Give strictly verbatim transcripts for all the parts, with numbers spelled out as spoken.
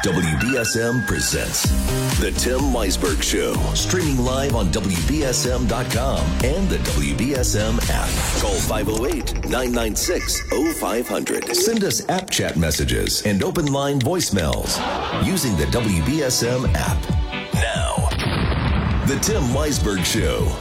W B S M presents The Tim Weisberg Show, streaming live on W B S M dot com and the W B S M app. Call five oh eight, nine nine six, oh five hundred. Send us app chat messages and open line voicemails using the W B S M app. Now, The Tim Weisberg Show.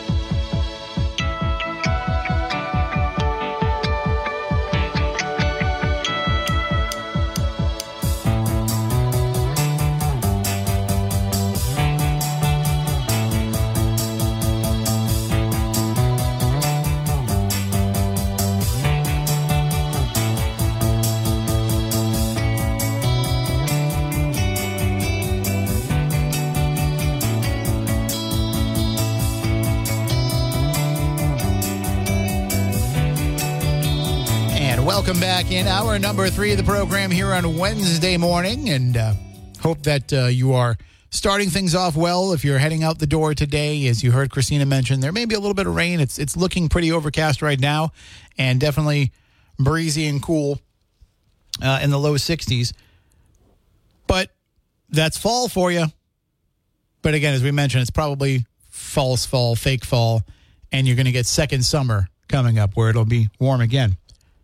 Welcome back in hour number three of the program here on Wednesday morning, and uh, hope that uh, you are starting things off well. If you're heading out the door today, as you heard Christina mention, there may be a little bit of rain. It's it's looking pretty overcast right now, and definitely breezy and cool uh, in the low sixties. But that's fall for you. But again, as we mentioned, it's probably false fall, fake fall, and you're going to get second summer coming up where it'll be warm again.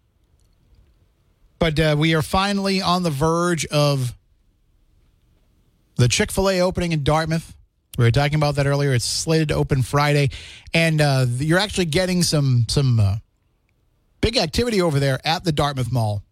But uh, we are finally on the verge of the Chick-fil-A opening in Dartmouth. We were talking about that earlier. It's slated to open Friday. And uh, you're actually getting some some uh, big activity over there at the Dartmouth Mall,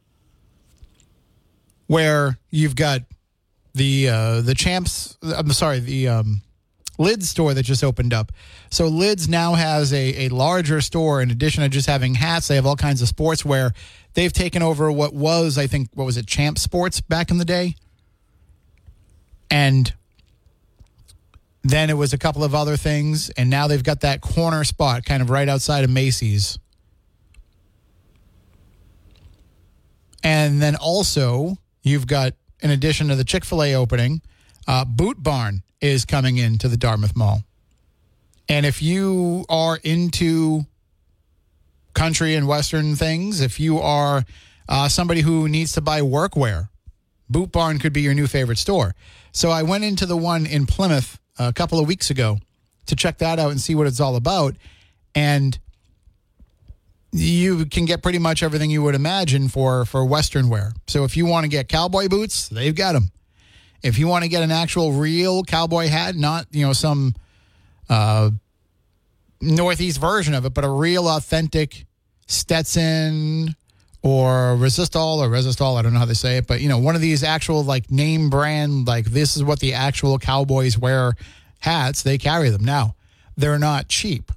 where you've got the uh, the Champs, I'm sorry, the um, Lids store that just opened up. So Lids now has a, a larger store. In addition to just having hats, they have all kinds of sportswear. They've taken over what was, I think, what was it, Champ Sports back in the day? And then it was a couple of other things, and now they've got that corner spot kind of right outside of Macy's. And then also, you've got, in addition to the Chick-fil-A opening, uh, Boot Barn is coming into the Dartmouth Mall. And if you are into country and Western things, if you are uh, somebody who needs to buy workwear, Boot Barn could be your new favorite store. So I went into the one in Plymouth a couple of weeks ago to check that out and see what it's all about. And you can get pretty much everything you would imagine for, for Western wear. So if you want to get cowboy boots, they've got them. If you want to get an actual real cowboy hat, not, you know, some uh, Northeast version of it, but a real authentic Stetson or Resistol or Resistol, I don't know how they say it, but, you know, one of these actual, like, name brand, like, this is what the actual cowboys wear hats, they carry them. Now, they're not cheap.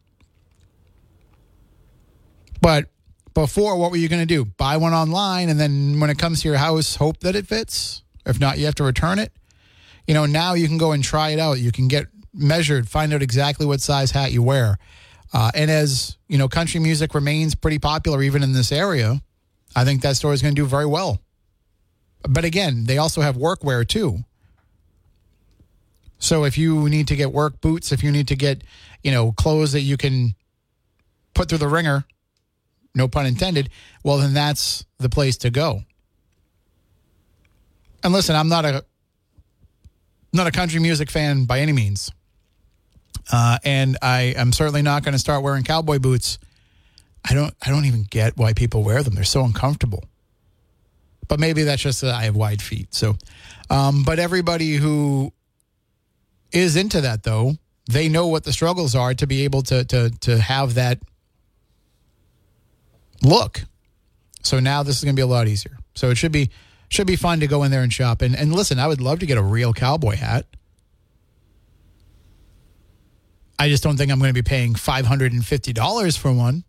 But before, what were you going to do? Buy one online, and then when it comes to your house, hope that it fits? If not, you have to return it. You know, now you can go and try it out. You can get measured, find out exactly what size hat you wear. Uh, and as, you know, country music remains pretty popular even in this area, I think that store is going to do very well. But again, they also have workwear too. So if you need to get work boots, if you need to get, you know, clothes that you can put through the ringer, no pun intended, well, then that's the place to go. And listen, I'm not a not a country music fan by any means. Uh, and I am certainly not going to start wearing cowboy boots. I don't I don't even get why people wear them. They're so uncomfortable. But maybe that's just that I have wide feet. So, um, but everybody who is into that, though, they know what the struggles are to be able to to to have that look. So now this is going to be a lot easier. So it should be should be fun to go in there and shop. And and listen, I would love to get a real cowboy hat. I just don't think I'm going to be paying five hundred fifty dollars for one.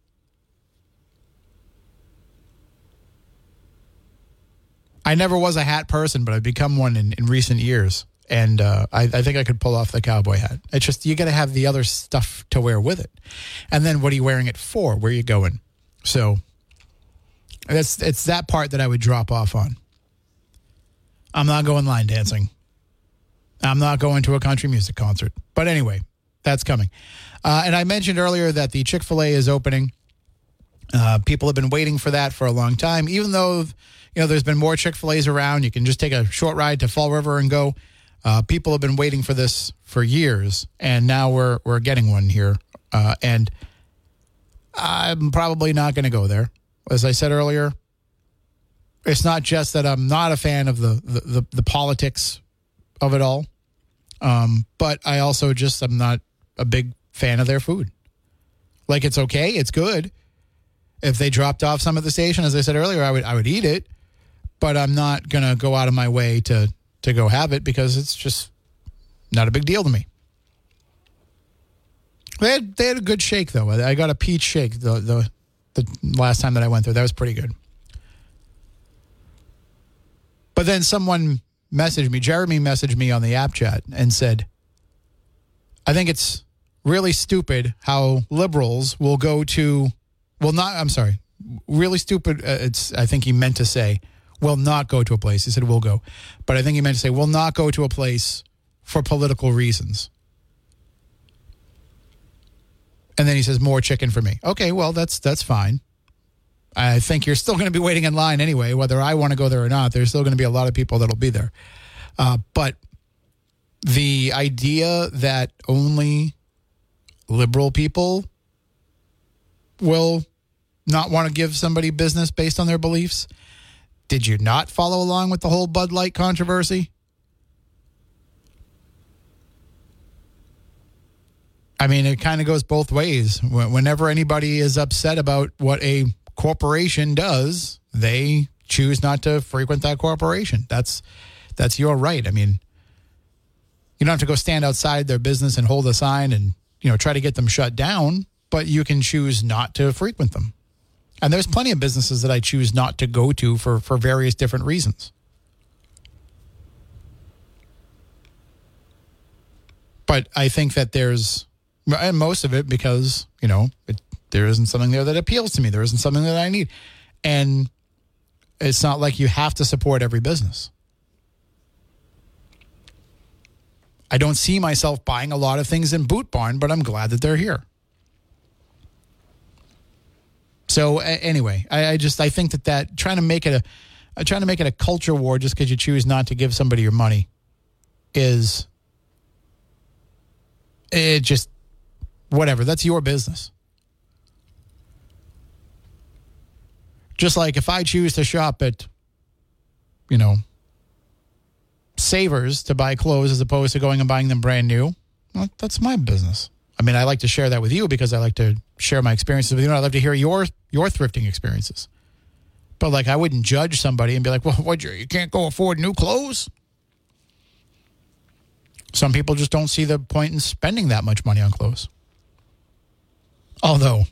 I never was a hat person, but I've become one in, in recent years. And uh, I, I think I could pull off the cowboy hat. It's just, you got to have the other stuff to wear with it. And then what are you wearing it for? Where are you going? So that's it's that part that I would drop off on. I'm not going line dancing. I'm not going to a country music concert. But anyway, that's coming. Uh, and I mentioned earlier that the Chick-fil-A is opening Uh, people have been waiting for that for a long time, even though, you know, there's been more Chick-fil-A's around. You can just take a short ride to Fall River and go. Uh, people have been waiting for this for years, and now we're we're getting one here. Uh, and I'm probably not going to go there. As I said earlier, it's not just that I'm not a fan of the the, the, the politics of it all, um, but I also just am not a big fan of their food. Like, it's okay, it's good. If they dropped off some at the station, as I said earlier, I would I would eat it, but I'm not going to go out of my way to to go have it because it's just not a big deal to me. They had, they had a good shake, though. I got a peach shake the, the the last time that I went there. That was pretty good. But then someone messaged me, Jeremy messaged me on the app chat and said, I think it's really stupid how liberals will go to, well, not, I'm sorry, really stupid. Uh, it's, I think he meant to say, will not go to a place. He said, will go. But I think he meant to say, will not go to a place for political reasons. And then he says, more chicken for me. Okay, well, that's that's fine. I think you're still going to be waiting in line anyway, whether I want to go there or not. There's still going to be a lot of people that'll be there. Uh, but the idea that only liberal people will not want to give somebody business based on their beliefs. Did you not follow along with the whole Bud Light controversy? I mean, it kind of goes both ways. Whenever anybody is upset about what a corporation does, they choose not to frequent that corporation. That's that's your right. I mean, you don't have to go stand outside their business and hold a sign and, you know, try to get them shut down, but you can choose not to frequent them. And there's plenty of businesses that I choose not to go to for, for various different reasons. But I think that there's, and most of it because, you know, it, there isn't something there that appeals to me. There isn't something that I need. And it's not like you have to support every business. I don't see myself buying a lot of things in Boot Barn, but I'm glad that they're here. So uh, anyway, I, I just I think that that trying to make it a uh, trying to make it a culture war just because you choose not to give somebody your money is it just whatever. That's your business. Just like if I choose to shop at, you know, Savers to buy clothes as opposed to going and buying them brand new, well, that's my business. I mean, I like to share that with you because I like to share my experiences with you. And I love to hear your your thrifting experiences. But, like, I wouldn't judge somebody and be like, well, what, you, you can't go afford new clothes? Some people just don't see the point in spending that much money on clothes. Although,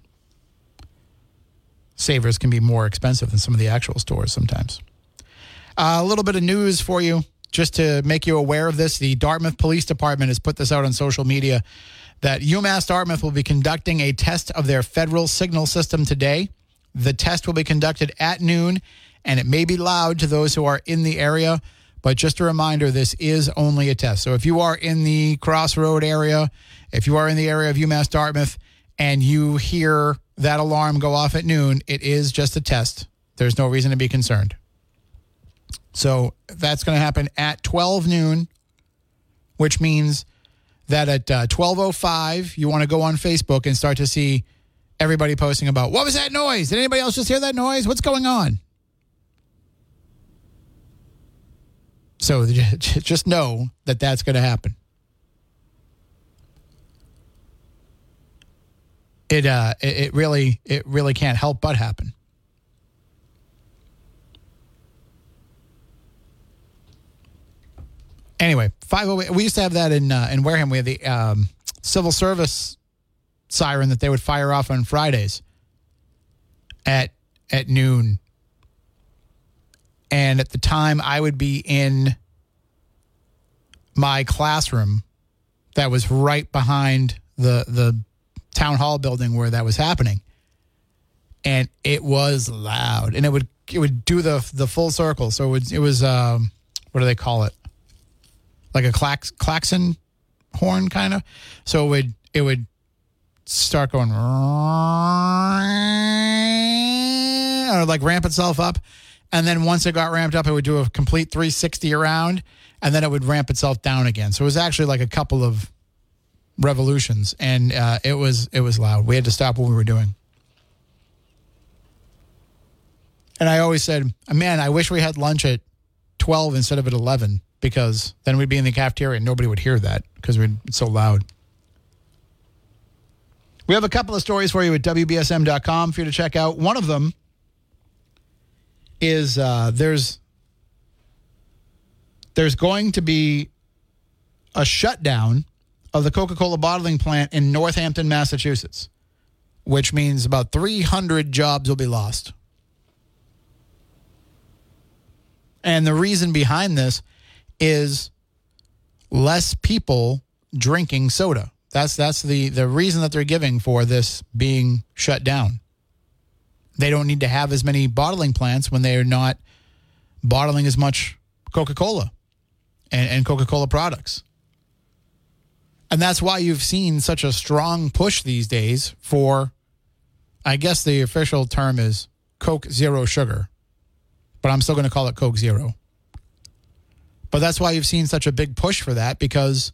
Savers can be more expensive than some of the actual stores sometimes. Uh, a little bit of news for you, just to make you aware of this. The Dartmouth Police Department has put this out on social media that UMass Dartmouth will be conducting a test of their federal signal system today. The test will be conducted at noon, and it may be loud to those who are in the area. But just a reminder, this is only a test. So if you are in the Crossroad area, if you are in the area of UMass Dartmouth, and you hear that alarm go off at noon, it is just a test. There's no reason to be concerned. So that's going to happen at twelve noon, which means that at uh, twelve oh five, you want to go on Facebook and start to see everybody posting about, what was that noise? Did anybody else just hear that noise? What's going on? So just know that that's going to happen. It uh, it really it really can't help but happen. Anyway, five oh eight. We used to have that in uh, in Wareham. We had the um, civil service siren that they would fire off on Fridays at at noon. And at the time, I would be in my classroom that was right behind the the town hall building where that was happening, and it was loud, and it would it would do the the full circle. So it was, it was um, what do they call it? Like a clax, klaxon horn, kind of. So it would it would start going, or like ramp itself up. And then once it got ramped up, it would do a complete three sixty around, and then it would ramp itself down again. So it was actually like a couple of revolutions, and uh, it was it was loud. We had to stop what we were doing. And I always said, man, I wish we had lunch at twelve instead of at eleven, because then we'd be in the cafeteria and nobody would hear that because it's so loud. We have a couple of stories for you at W B S M dot com for you to check out. One of them is uh, there's there's going to be a shutdown of the Coca-Cola bottling plant in Northampton, Massachusetts, which means about three hundred jobs will be lost. And the reason behind this is less people drinking soda. That's that's the, the reason that they're giving for this being shut down. They don't need to have as many bottling plants when they are not bottling as much Coca-Cola and, and Coca-Cola products. And that's why you've seen such a strong push these days for, I guess the official term is Coke Zero Sugar, but I'm still going to call it Coke Zero. But that's why you've seen such a big push for that, because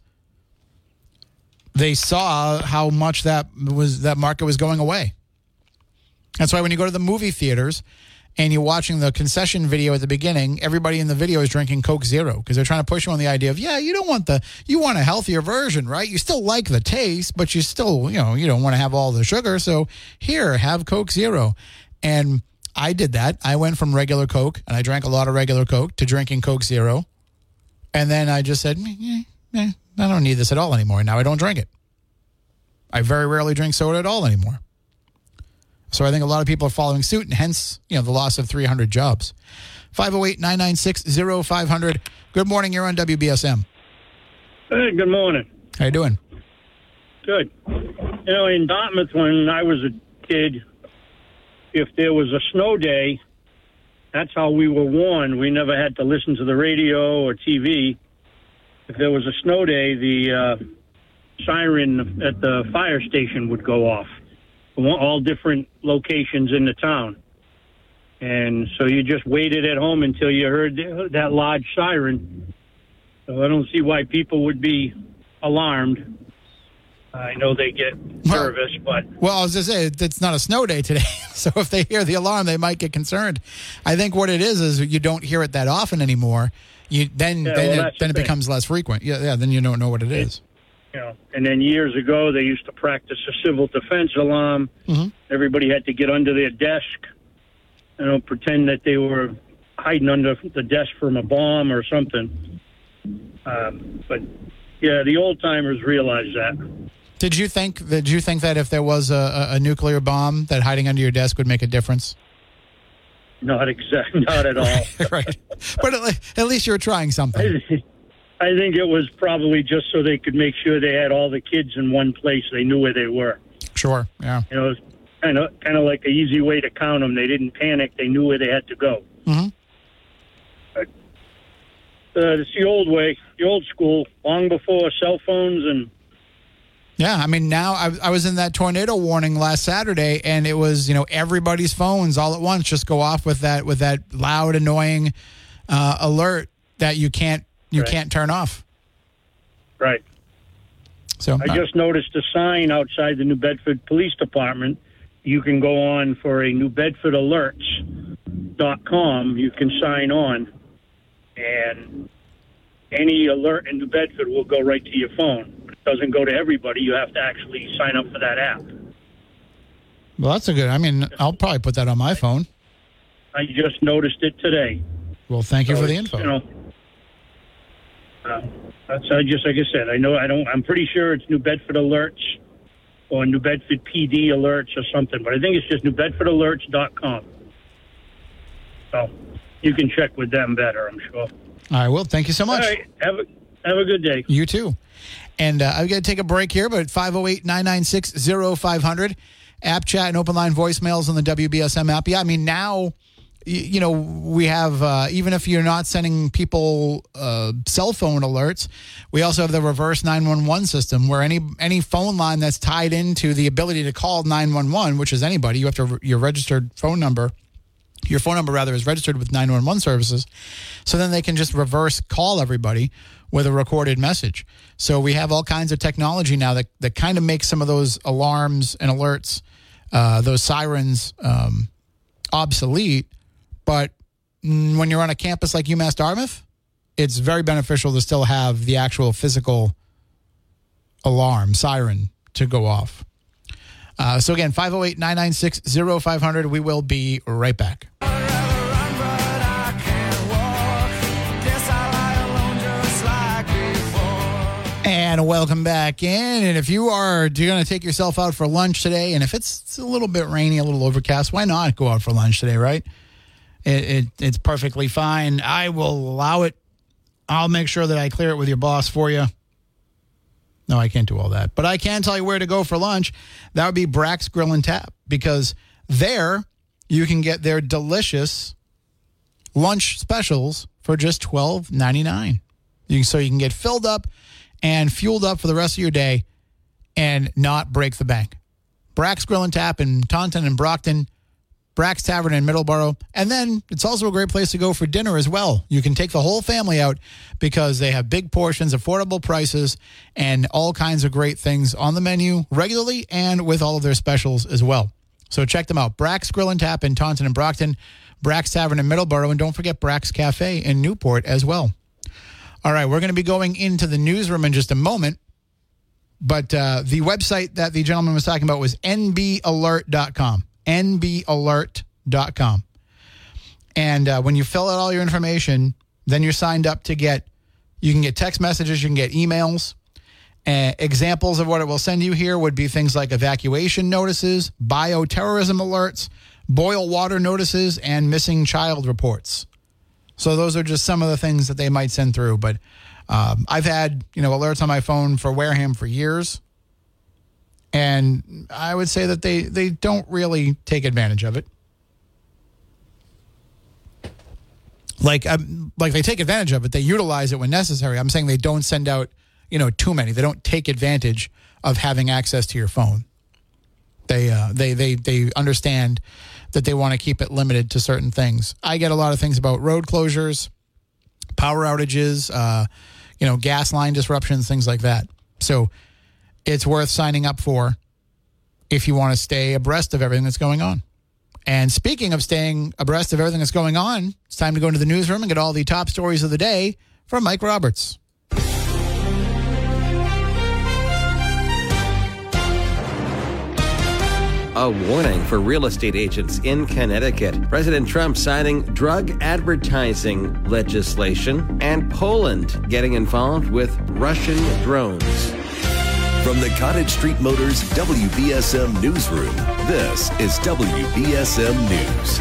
they saw how much that was that market was going away. That's why when you go to the movie theaters and you're watching the concession video at the beginning, everybody in the video is drinking Coke Zero, because they're trying to push you on the idea of, yeah, you don't want the, you want a healthier version, right? You still like the taste, but you still, you know, you don't want to have all the sugar. So here, have Coke Zero. And I did that. I went from regular Coke, and I drank a lot of regular Coke, to drinking Coke Zero. And then I just said, eh, eh, I don't need this at all anymore. Now I don't drink it. I very rarely drink soda at all anymore. So I think a lot of people are following suit, and hence, you know, the loss of three hundred jobs. five oh eight, nine nine six, oh five hundred. Good morning. You're on W B S M. Hey, good morning. How you doing? Good. You know, in Dartmouth, when I was a kid, if there was a snow day, that's how we were warned. We never had to listen to the radio or T V. If there was a snow day, the uh, siren at the fire station would go off. All different locations in the town. And so you just waited at home until you heard that large siren. So I don't see why people would be alarmed. I know they get nervous, but... Well, I was going to say, it's not a snow day today, so if they hear the alarm, they might get concerned. I think what it is is you don't hear it that often anymore. You Then, yeah, then, well, it, then the it becomes less frequent. Yeah, yeah, then you don't know what it is. You know, and then years ago, they used to practice a civil defense alarm. Mm-hmm. Everybody had to get under their desk, you know, pretend that they were hiding under the desk from a bomb or something. Um, but, yeah, the old-timers realized that. Did you think Did you think that if there was a, a nuclear bomb, that hiding under your desk would make a difference? Not exactly, not at all. Right. But at, at least you were trying something. I think it was probably just so they could make sure they had all the kids in one place. They knew where they were. Sure, yeah. You know, it was kind of kind of like an easy way to count them. They didn't panic. They knew where they had to go. Mm-hmm. But, uh, it's the old way, the old school, long before cell phones and... Yeah, I mean, now I, I was in that tornado warning last Saturday, and it was, you know, everybody's phones all at once just go off with that with that loud, annoying uh, alert that you can't you right. can't turn off. Right. So I uh, just noticed a sign outside the New Bedford Police Department. You can go on for a New Bedford Alerts dot com. You can sign on, and any alert in New Bedford will go right to your phone. It doesn't go to everybody. You have to actually sign up for that app. Well, that's a good. I mean, I'll probably put that on my phone. I just noticed it today. Well, thank you so for the info. You know, uh, that's I just like I said. I know I don't. I'm pretty sure it's New Bedford Alerts or New Bedford P D Alerts or something, but I think it's just New Bedford Alerts dot com. So you can check with them better, I'm sure. All right. Well, thank you so much. All right. Have a have a good day. You too. And uh, I've got to take a break here, but five oh eight, nine nine six, oh five hundred, app chat and open line voicemails on the W B S M app. Yeah, I mean, now you know, we have, uh, even if you're not sending people uh, cell phone alerts, we also have the reverse nine one one system where any any phone line that's tied into the ability to call nine one one, which is anybody, you have to, your registered phone number, your phone number rather is registered with nine one one services. So then they can just reverse call everybody with a recorded message. So we have all kinds of technology now that, that kind of makes some of those alarms and alerts, uh, those sirens, um, obsolete. But when you're on a campus like UMass Dartmouth, it's very beneficial to still have the actual physical alarm, siren, to go off. Uh, so again, five oh eight, nine nine six, oh five hundred. We will be right back. And welcome back in. And if you are going to take yourself out for lunch today, and if it's, it's a little bit rainy, a little overcast, why not go out for lunch today, right? It, it, it's perfectly fine. I will allow it. I'll make sure that I clear it with your boss for you. No, I can't do all that. But I can tell you where to go for lunch. That would be Brack's Grill and Tap, because there you can get their delicious lunch specials for just twelve ninety-nine. You, so you can get filled up and fueled up for the rest of your day and not break the bank. Brack's Grill and Tap in Taunton and Brockton, Brack's Tavern in Middleborough. And then it's also a great place to go for dinner as well. You can take the whole family out because they have big portions, affordable prices, and all kinds of great things on the menu regularly and with all of their specials as well. So check them out. Brack's Grill and Tap in Taunton and Brockton, Brack's Tavern in Middleborough, and don't forget Brack's Cafe in Newport as well. All right, we're going to be going into the newsroom in just a moment. But uh, the website that the gentleman was talking about was N B alert dot com. N B alert dot com. And uh, when you fill out all your information, then you're signed up to get, you can get text messages, you can get emails. Uh, examples of what it will send you here would be things like evacuation notices, bioterrorism alerts, boil water notices, and missing child reports. So those are just some of the things that they might send through. But um, I've had, you know, alerts on my phone for Wareham for years. And I would say that they, they don't really take advantage of it. Like, um, like they take advantage of it. They utilize it when necessary. I'm saying they don't send out, you know, too many. They don't take advantage of having access to your phone. They, uh, they, they, they understand that they want to keep it limited to certain things. I get a lot of things about road closures, power outages, uh, you know, gas line disruptions, things like that. So it's worth signing up for if you want to stay abreast of everything that's going on. And speaking of staying abreast of everything that's going on, it's time to go into the newsroom and get all the top stories of the day from Mike Roberts. A warning for real estate agents in Connecticut. President Trump signing drug advertising legislation, and Poland getting involved with Russian drones. From the Cottage Street Motors W B S M Newsroom, this is W B S M News.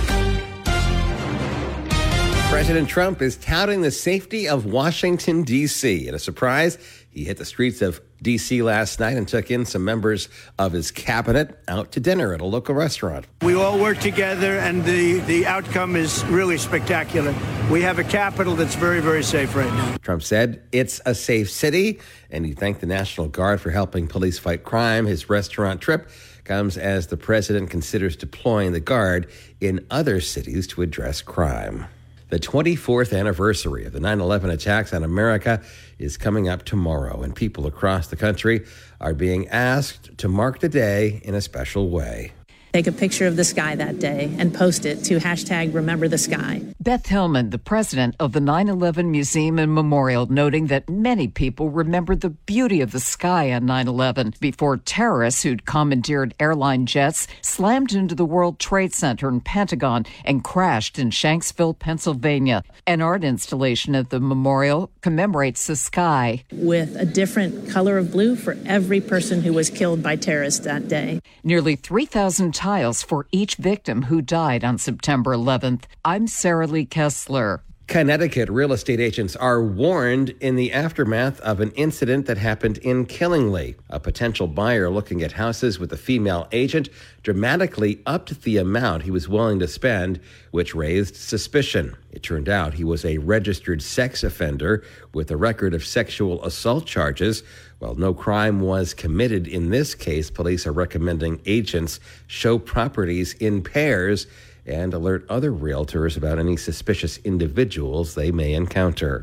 President Trump is touting the safety of Washington, D C In a surprise, he hit the streets of D C last night and took in some members of his cabinet out to dinner at a local restaurant. We all work together, and the, the outcome is really spectacular. We have a capital that's very, very safe right now. Trump said it's a safe city, and he thanked the National Guard for helping police fight crime. His restaurant trip comes as the president considers deploying the Guard in other cities to address crime. The twenty-fourth anniversary of the nine eleven attacks on America is coming up tomorrow, and people across the country are being asked to mark the day in a special way. Take a picture of the sky that day and post it to hashtag Remember the Sky. Beth Hillman, the president of the nine eleven Museum and Memorial, noting that many people remember the beauty of the sky on nine eleven before terrorists who'd commandeered airline jets slammed into the World Trade Center and Pentagon and crashed in Shanksville, Pennsylvania. An art installation at the memorial commemorates the sky with a different color of blue for every person who was killed by terrorists that day. Nearly three thousand tiles for each victim who died on September eleventh. I'm Sarah Lee Kessler. Connecticut real estate agents are warned in the aftermath of an incident that happened in Killingly. A potential buyer looking at houses with a female agent dramatically upped the amount he was willing to spend, which raised suspicion. It turned out he was a registered sex offender with a record of sexual assault charges. While no crime was committed in this case, police are recommending agents show properties in pairs and alert other realtors about any suspicious individuals they may encounter.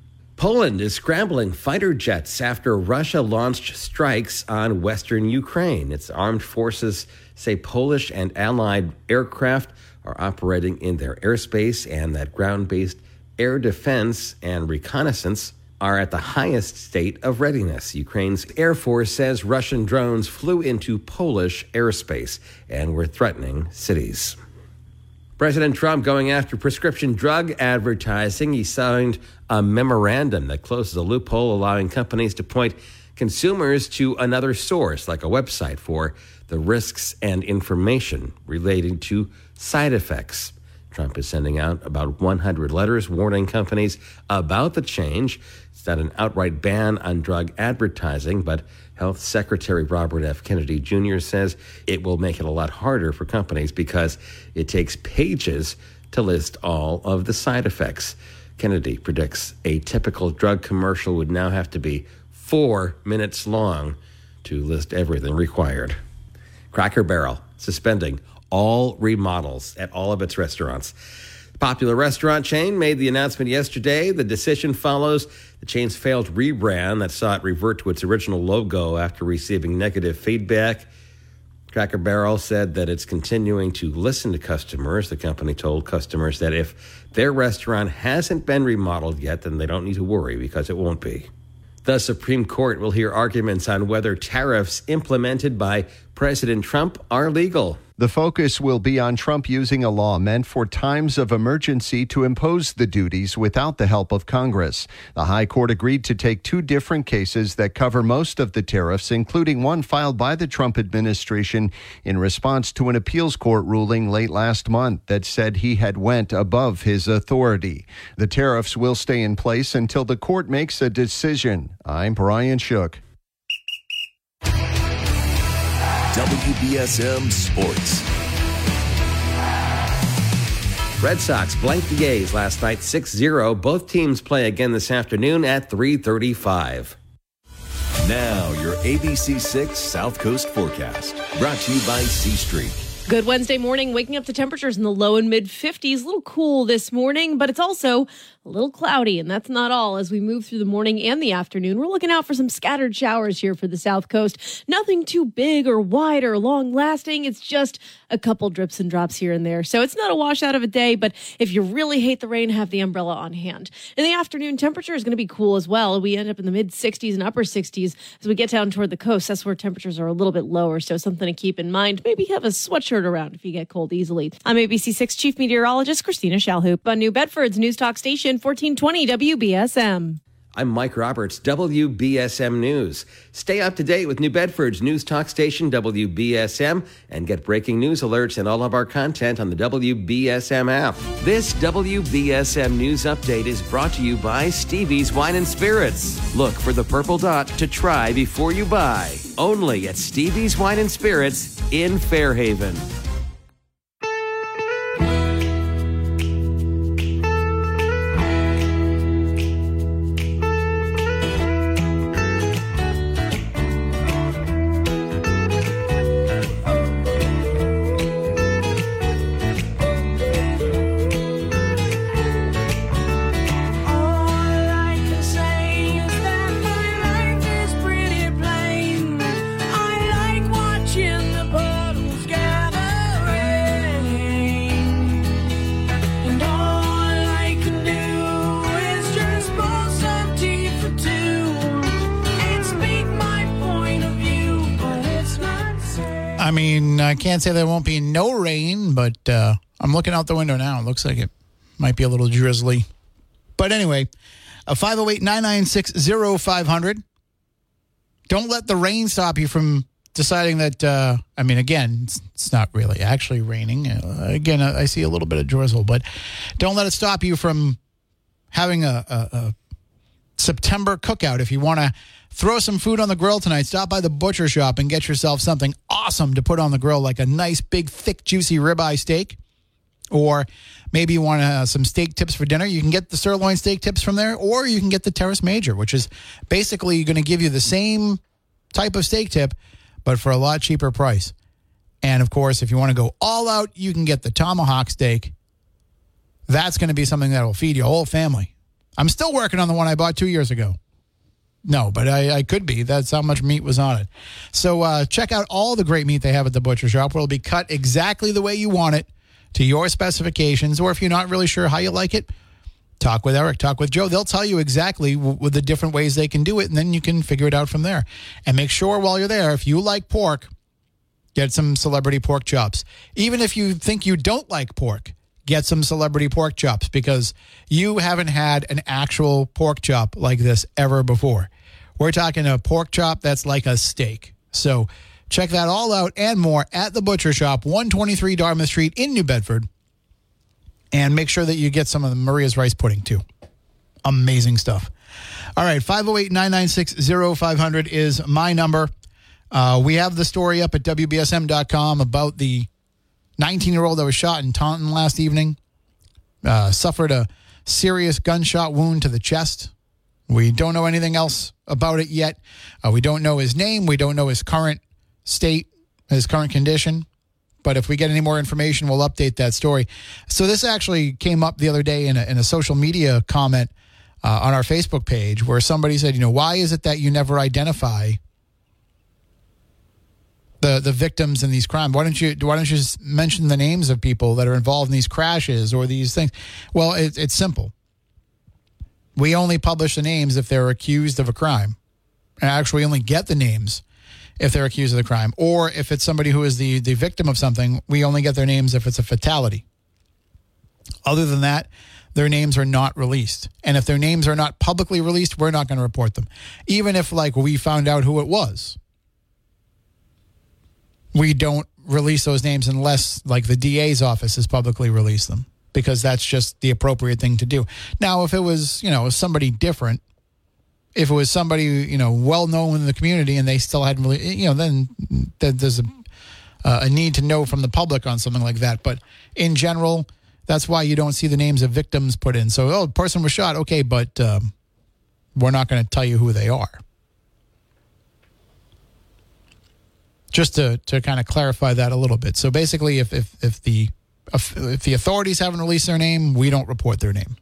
Poland is scrambling fighter jets after Russia launched strikes on western Ukraine. Its armed forces say Polish and allied aircraft are operating in their airspace and that ground-based air defense and reconnaissance are at the highest state of readiness. Ukraine's Air Force says Russian drones flew into Polish airspace and were threatening cities. President Trump going after prescription drug advertising. He signed a memorandum that closes a loophole allowing companies to point consumers to another source, like a website, for the risks and information relating to side effects. Trump is sending out about one hundred letters warning companies about the change. It's not an outright ban on drug advertising, but Health Secretary Robert F. Kennedy Junior says it will make it a lot harder for companies because it takes pages to list all of the side effects. Kennedy predicts a typical drug commercial would now have to be four minutes long to list everything required. Cracker Barrel suspending all remodels at all of its restaurants. The popular restaurant chain made the announcement yesterday. The decision follows the chain's failed rebrand that saw it revert to its original logo after receiving negative feedback. Cracker Barrel said that it's continuing to listen to customers. The company told customers that if their restaurant hasn't been remodeled yet, then they don't need to worry because it won't be. The Supreme Court will hear arguments on whether tariffs implemented by President Trump are legal. The focus will be on Trump using a law meant for times of emergency to impose the duties without the help of Congress. The High Court agreed to take two different cases that cover most of the tariffs, including one filed by the Trump administration in response to an appeals court ruling late last month that said he had went above his authority. The tariffs will stay in place until the court makes a decision. I'm Brian Shook. W B S M Sports. Red Sox blanked the A's last night six zero. Both teams play again this afternoon at three thirty-five. Now your A B C six South Coast forecast. Brought to you by C Street. Good Wednesday morning, waking up to temperatures in the low and mid fifties. A little cool this morning, but it's also a little cloudy, and that's not all. As we move through the morning and the afternoon, we're looking out for some scattered showers here for the South Coast. Nothing too big or wide or long-lasting. It's just a couple drips and drops here and there. So it's not a washout of a day, but if you really hate the rain, have the umbrella on hand. In the afternoon, temperature is going to be cool as well. We end up in the mid sixties and upper sixties as we get down toward the coast. That's where temperatures are a little bit lower, so something to keep in mind. Maybe have a sweatshirt around if you get cold easily. I'm A B C six Chief Meteorologist Christina Shalhoop on New Bedford's News Talk Station, fourteen twenty W B S M. I'm Mike Roberts, W B S M News. Stay up to date with New Bedford's News Talk Station, W B S M, and get breaking news alerts and all of our content on the W B S M app. This W B S M News Update is brought to you by Stevie's Wine and Spirits. Look for the purple dot to try before you buy. Only at Stevie's Wine and Spirits in Fairhaven. I mean, I can't say there won't be no rain, but uh, I'm looking out the window now. It looks like it might be a little drizzly. But anyway, a five oh eight, nine nine six, oh five hundred. Don't let the rain stop you from deciding that, uh, I mean, again, it's, it's not really actually raining. Uh, again, I see a little bit of drizzle, but don't let it stop you from having a, a, a September cookout, if you want to throw some food on the grill tonight, stop by the butcher shop and get yourself something awesome to put on the grill, like a nice, big, thick, juicy ribeye steak. Or maybe you want uh, some steak tips for dinner. You can get the sirloin steak tips from there, or you can get the Terrace Major, which is basically going to give you the same type of steak tip, but for a lot cheaper price. And, of course, if you want to go all out, you can get the tomahawk steak. That's going to be something that will feed your whole family. I'm still working on the one I bought two years ago. No, but I, I could be. That's how much meat was on it. So uh, check out all the great meat they have at the butcher shop, where it'll be cut exactly the way you want it, to your specifications. Or if you're not really sure how you like it, talk with Eric, talk with Joe. They'll tell you exactly w- with the different ways they can do it, and then you can figure it out from there. And make sure while you're there, if you like pork, get some Celebrity pork chops. Even if you think you don't like pork, get some Celebrity pork chops, because you haven't had an actual pork chop like this ever before. We're talking a pork chop that's like a steak. So check that all out and more at the Butcher Shop, one twenty-three Dartmouth Street in New Bedford. And make sure that you get some of the Maria's Rice Pudding, too. Amazing stuff. All right, five oh eight, nine nine six, oh five hundred is my number. Uh, we have the story up at W B S M dot com about the nineteen-year-old that was shot in Taunton last evening. Uh, suffered a serious gunshot wound to the chest. We don't know anything else about it yet. Uh, we don't know his name. We don't know his current state, his current condition. But if we get any more information, we'll update that story. So this actually came up the other day in a, in a social media comment uh, on our Facebook page, where somebody said, you know, why is it that you never identify the the victims in these crimes? Why don't you why don't you just mention the names of people that are involved in these crashes or these things? Well, it, it's simple. We only publish the names if they're accused of a crime. And actually only get the names if they're accused of the crime. Or if it's somebody who is the, the victim of something, we only get their names if it's a fatality. Other than that, their names are not released. And if their names are not publicly released, we're not going to report them. Even if, like, we found out who it was. We don't release those names unless, like, the D A's office has publicly released them, because that's just the appropriate thing to do. Now, if it was, you know, somebody different, if it was somebody, you know, well-known in the community and they still hadn't really, you know, then, then there's a, uh, a need to know from the public on something like that. But in general, that's why you don't see the names of victims put in. So, oh, the person was shot. Okay, but um, we're not going to tell you who they are. Just to, to kind of clarify that a little bit. So basically, if, if, if the if, if the authorities haven't released their name, we don't report their name.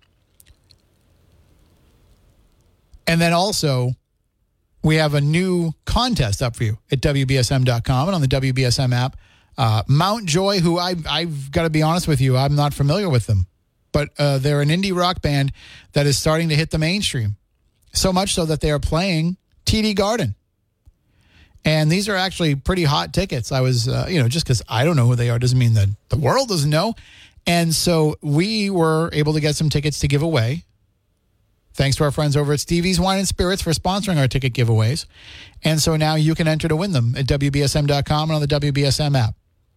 And then also, we have a new contest up for you at W B S M dot com and on the W B S M app. Uh, Mount Joy, who I, I've got to be honest with you, I'm not familiar with them. But uh, they're an indie rock band that is starting to hit the mainstream. So much so that they are playing T D Garden. And these are actually pretty hot tickets. I was, uh, you know, just because I don't know who they are doesn't mean that the world doesn't know. And so we were able to get some tickets to give away. Thanks to our friends over at Stevie's Wine and Spirits for sponsoring our ticket giveaways. And so now you can enter to win them at W B S M dot com and on the W B S M app.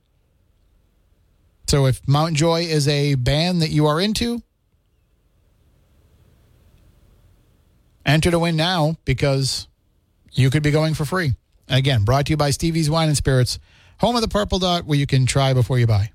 So if Mount Joy is a band that you are into, enter to win now, because you could be going for free. Again, brought to you by Stevie's Wine and Spirits, home of the Purple Dot, where you can try before you buy.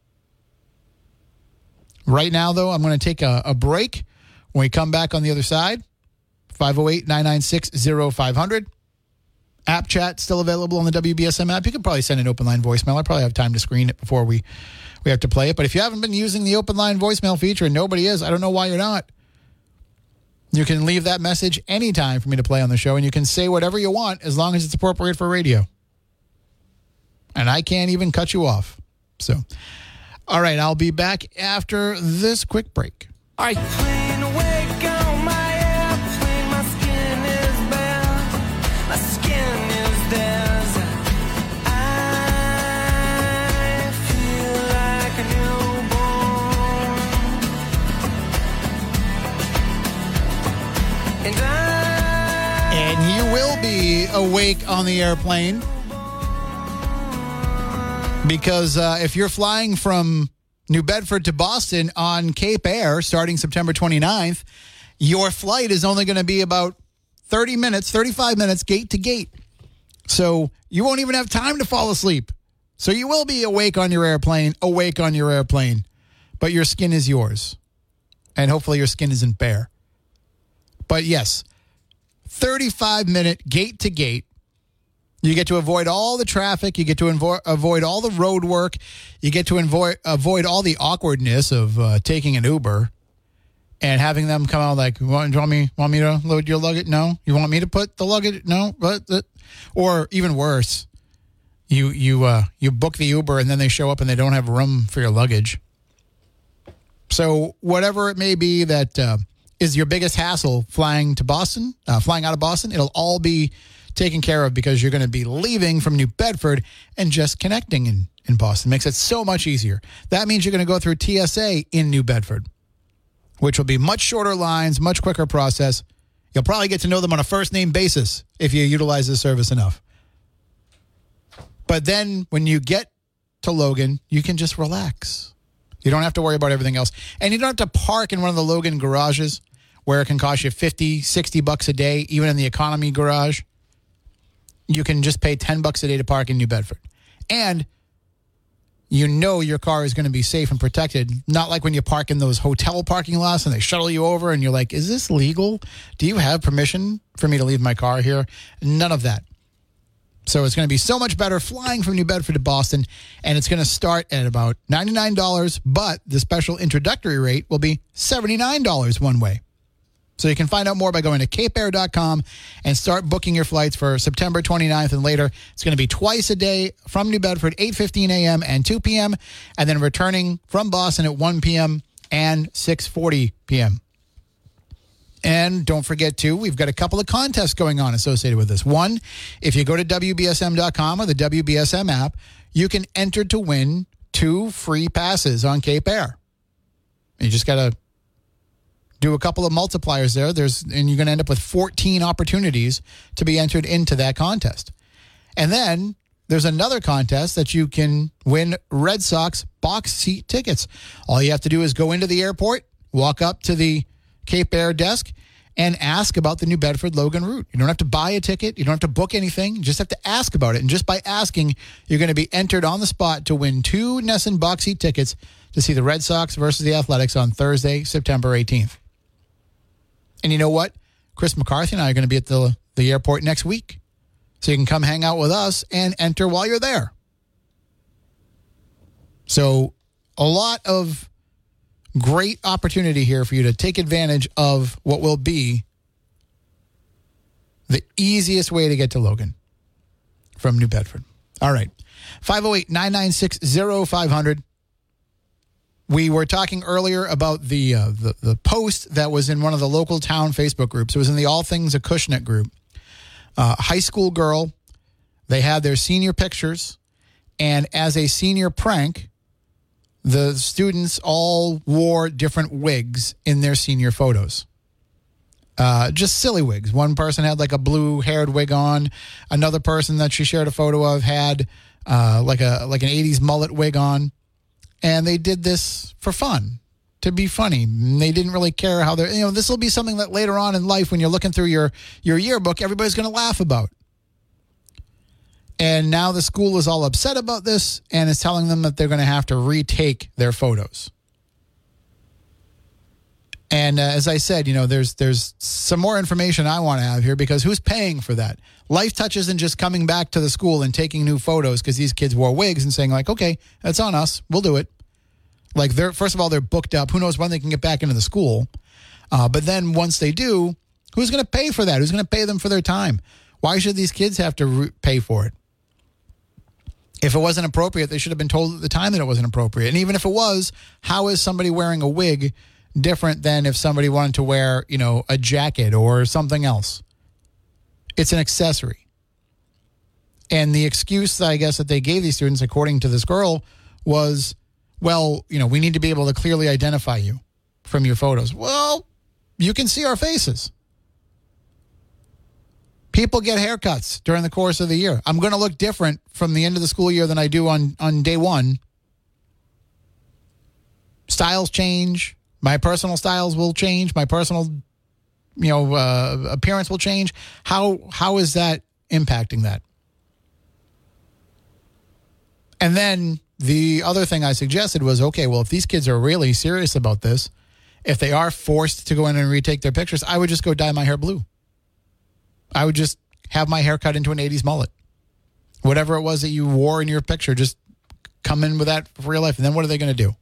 Right now, though, I'm going to take a, a break. When we come back on the other side, five oh eight, nine nine six, oh five hundred. App chat still available on the W B S M app. You could probably send an open line voicemail. I probably have time to screen it before we, we have to play it. But if you haven't been using the open line voicemail feature, and nobody is, I don't know why you're not. You can leave that message anytime for me to play on the show, and you can say whatever you want as long as it's appropriate for radio. And I can't even cut you off. So, all right, I'll be back after this quick break. All right. And you will be awake on the airplane, because uh, if you're flying from New Bedford to Boston on Cape Air starting September twenty-ninth, your flight is only going to be about thirty minutes, thirty-five minutes, gate to gate. So you won't even have time to fall asleep. So you will be awake on your airplane, awake on your airplane, but your skin is yours. And hopefully your skin isn't bare. But yes, thirty-five minute gate to gate. You get to avoid all the traffic. You get to avo- avoid all the road work. You get to avoid, avoid all the awkwardness of uh, taking an Uber and having them come out like, want, want me want me to load your luggage? No. You want me to put the luggage? No. But, uh, or even worse, you you uh, you book the Uber and then they show up and they don't have room for your luggage. So whatever it may be that uh, is your biggest hassle flying to Boston, uh, flying out of Boston, it'll all be taken care of because you're going to be leaving from New Bedford and just connecting in, in Boston. Makes it so much easier. That means you're going to go through T S A in New Bedford, which will be much shorter lines, much quicker process. You'll probably get to know them on a first-name basis if you utilize the service enough. But then when you get to Logan, you can just relax. You don't have to worry about everything else. And you don't have to park in one of the Logan garages where it can cost you fifty, sixty bucks a day, even in the economy garage. You can just pay ten bucks a day to park in New Bedford. And you know your car is going to be safe and protected. Not like when you park in those hotel parking lots and they shuttle you over and you're like, is this legal? Do you have permission for me to leave my car here? None of that. So it's going to be so much better flying from New Bedford to Boston, and it's going to start at about ninety-nine dollars, but the special introductory rate will be seventy-nine dollars one way. So you can find out more by going to cape air dot com and start booking your flights for September twenty-ninth and later. It's going to be twice a day from New Bedford, eight fifteen a.m. and two p.m., and then returning from Boston at one p.m. and six forty p.m. And don't forget, too, we've got a couple of contests going on associated with this. One, if you go to W B S M dot com or the W B S M app, you can enter to win two free passes on Cape Air. You just got to do a couple of multipliers there. There's and you're going to end up with fourteen opportunities to be entered into that contest. And then there's another contest that you can win Red Sox box seat tickets. All you have to do is go into the airport, walk up to the Cape Air desk, and ask about the New Bedford Logan route. You don't have to buy a ticket. You don't have to book anything. You just have to ask about it. And just by asking, you're going to be entered on the spot to win two Nesson box seat tickets to see the Red Sox versus the Athletics on Thursday, September eighteenth. And you know what? Chris McCarthy and I are going to be at the, the airport next week. So you can come hang out with us and enter while you're there. So a lot of great opportunity here for you to take advantage of what will be the easiest way to get to Logan from New Bedford. All right. five oh eight, nine nine six, oh five hundred. We were talking earlier about the, uh, the the post that was in one of the local town Facebook groups. It was in the All Things Acushnet group. Uh, high school girl. They had their senior pictures. And as a senior prank, the students all wore different wigs in their senior photos. Uh, just silly wigs. One person had like a blue-haired wig on. Another person that she shared a photo of had uh, like a like an eighties mullet wig on. And they did this for fun, to be funny. And they didn't really care how they're, you know, this will be something that later on in life when you're looking through your, your yearbook, everybody's going to laugh about. And now the school is all upset about this and is telling them that they're going to have to retake their photos. And uh, as I said, you know, there's there's some more information I want to have here because who's paying for that? Life Touch isn't just coming back to the school and taking new photos because these kids wore wigs and saying like, okay, that's on us. We'll do it. Like, they're first of all, they're booked up. Who knows when they can get back into the school? Uh, but then once they do, who's going to pay for that? Who's going to pay them for their time? Why should these kids have to re- pay for it? If it wasn't appropriate, they should have been told at the time that it wasn't appropriate. And even if it was, how is somebody wearing a wig different than if somebody wanted to wear, you know, a jacket or something else? It's an accessory. And the excuse, I guess, that they gave these students, according to this girl, was, well, you know, we need to be able to clearly identify you from your photos. Well, you can see our faces. People get haircuts during the course of the year. I'm going to look different from the end of the school year than I do on, on day one. styles change. My personal styles will change. My personal, you know, uh, appearance will change. How how is that impacting that? And then the other thing I suggested was, okay, well, if these kids are really serious about this, if they are forced to go in and retake their pictures, I would just go dye my hair blue. I would just have my hair cut into an eighties mullet. Whatever it was that you wore in your picture, just come in with that for real life. And then what are they going to do?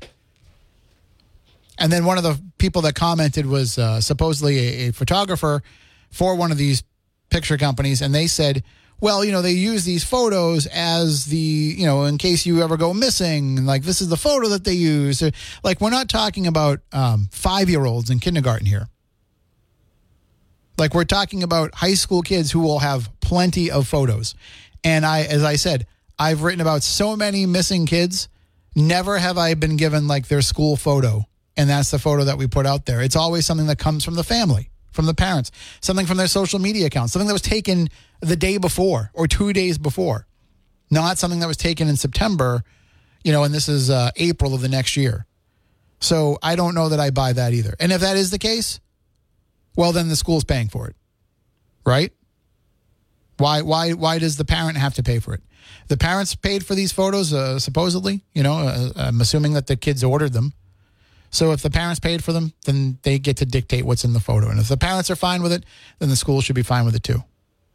And then one of the people that commented was uh, supposedly a, a photographer for one of these picture companies. And they said, well, you know, they use these photos as the, you know, in case you ever go missing, like this is the photo that they use. Like, we're not talking about um, five-year-olds in kindergarten here. Like, we're talking about high school kids who will have plenty of photos. And I, as I said, I've written about so many missing kids. Never have I been given like their school photo. And that's the photo that we put out there. It's always something that comes from the family, from the parents, something from their social media accounts, something that was taken the day before or two days before, not something that was taken in September, you know, and this is uh, April of the next year. So I don't know that I buy that either. And if that is the case, well, then the school's paying for it, right? Why, why, why does the parent have to pay for it? The parents paid for these photos, uh, supposedly, you know, uh, I'm assuming that the kids ordered them. So if the parents paid for them, then they get to dictate what's in the photo. And if the parents are fine with it, then the school should be fine with it too.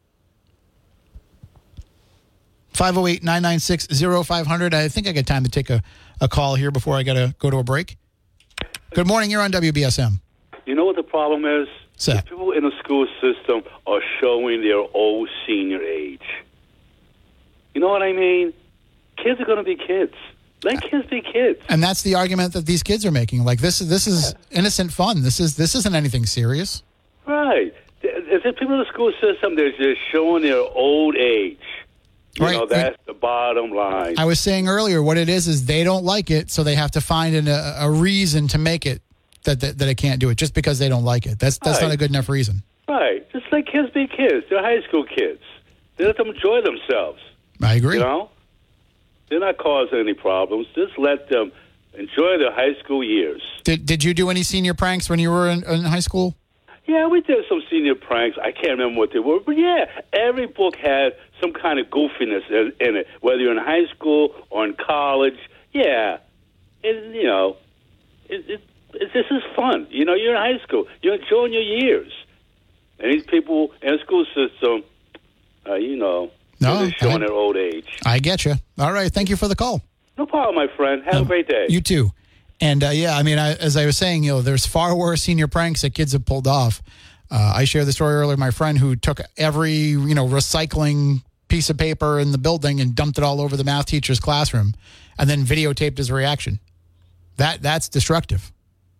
five oh eight, nine nine six, oh five hundred. I think I got time to take a, a call here before I got to go to a break. Good morning. You're on W B S M. You know what the problem is? So, the people in the school system are showing their old senior age. You know what I mean? Kids are going to be kids. Let kids be kids. And that's the argument that these kids are making. Like, this is this is innocent fun. This is this isn't anything serious. Right. If the people in the school system, they're just showing their old age. You right. know, that's the bottom line. I was saying earlier, what it is is they don't like it, so they have to find an, a, a reason to make it that, that that it can't do it just because they don't like it. That's that's right. not a good enough reason. Right. Just let kids be kids. They're high school kids. They let them enjoy themselves. I agree. You know? They're not causing any problems. Just let them enjoy their high school years. Did Did you do any senior pranks when you were in, in high school? Yeah, we did some senior pranks. I can't remember what they were. But, yeah, every book had some kind of goofiness in, in it, whether you're in high school or in college. Yeah. It, you know, it, it, it, this is fun. You know, you're in high school. You're enjoying your years. And these people in the school system, uh, you know, no, they're showing I, their old age. I get you. All right. Thank you for the call. No problem, my friend. Have um, a great day. You too. And, uh, yeah, I mean, I, as I was saying, you know, there's far worse senior pranks that kids have pulled off. Uh, I shared the story earlier, my friend who took every, you know, recycling piece of paper in the building and dumped it all over the math teacher's classroom and then videotaped his reaction. That That's destructive.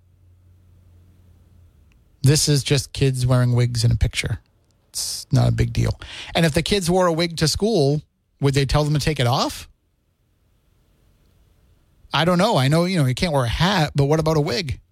This is just kids wearing wigs in a picture. It's not a big deal. And if the kids wore a wig to school, would they tell them to take it off? I don't know. I know, you know, you can't wear a hat, but what about a wig?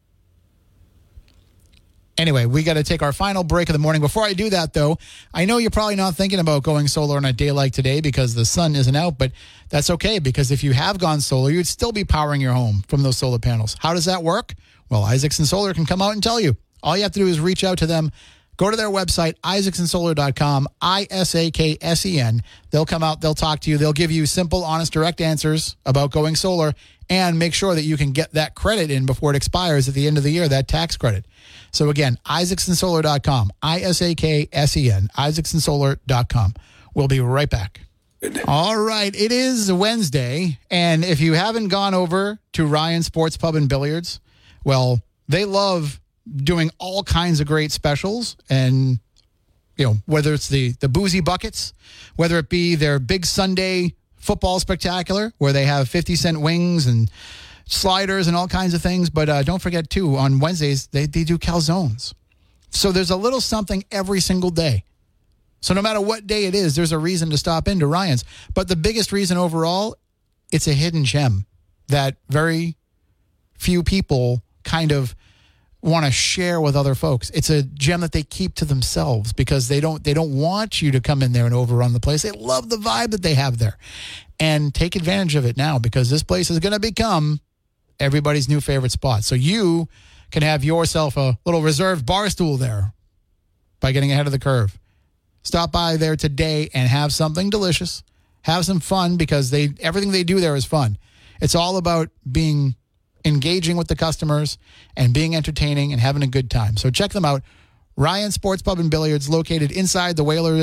Anyway, we got to take our final break of the morning. Before I do that, though, I know you're probably not thinking about going solar on a day like today because the sun isn't out, but that's okay because if you have gone solar, you'd still be powering your home from those solar panels. How does that work? Well, Isaacson Solar can come out and tell you. All you have to do is reach out to them. Go to their website, isaacson solar dot com, I S A K S E N. They'll come out, they'll talk to you, they'll give you simple, honest, direct answers about going solar and make sure that you can get that credit in before it expires at the end of the year, that tax credit. So again, isaacson solar dot com, I S A K S E N, isaacson solar dot com. We'll be right back. All right, it is Wednesday, and if you haven't gone over to Ryan Sports Pub and Billiards, well, they love doing all kinds of great specials, and you know, whether it's the the boozy buckets, whether it be their big Sunday football spectacular where they have fifty cent wings and sliders and all kinds of things. But uh, don't forget too, on Wednesdays they, they do calzones. So there's a little something every single day. So no matter what day it is, there's a reason to stop into Ryan's. But the biggest reason overall, it's a hidden gem that very few people kind of want to share with other folks. It's a gem that they keep to themselves because they don't they don't want you to come in there and overrun the place. They love the vibe that they have there. And take advantage of it now because this place is going to become everybody's new favorite spot. So you can have yourself a little reserved bar stool there by getting ahead of the curve. Stop by there today and have something delicious. Have some fun because they everything they do there is fun. It's all about being engaging with the customers and being entertaining and having a good time. So check them out. Ryan Sports Pub and Billiards, located inside the Whaler